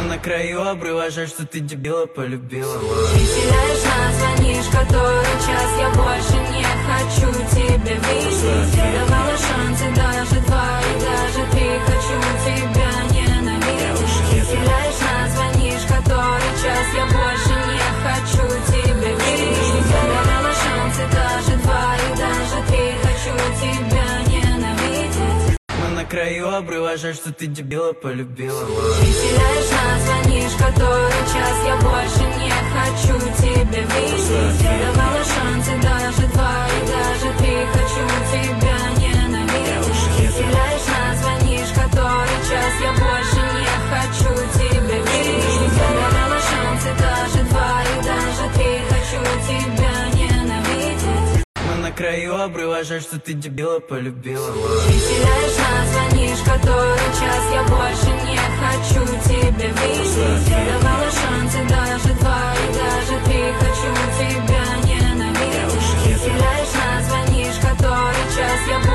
На краю обрыва, жаль, что ты дебила полюбила. Ты теряешь нас, звонишь который час. Я больше не хочу тебя видеть. Я давала шансы, даже два и даже три. Хочу тебя ненавидеть. Ты теряешь нас, звонишь который час. Я больше не хочу тебя видеть. Я давала шансы, даже два и даже три. Хочу тебя ненавидеть. На краю обрыва, жаль, что ты дебила полюбила. Ты теряешь нас, звонишь который час. Я больше не хочу тебя видеть. Я давала шансы, даже два и даже три. Хочу тебя ненавидеть. Ты теряешь нас, звонишь который час. Я больше не хочу тебя видеть. Я давала шансы, даже два и даже три. Хочу тебя ненавидеть. На краю обрыва, жаль, что ты дебила полюбила. Ты теряешь нас, звонишь который час. Я больше не хочу тебя видеть. Я давала шансы, даже два и даже три. Хочу тебя ненавидеть. Ты теряешь нас, звонишь который час. Я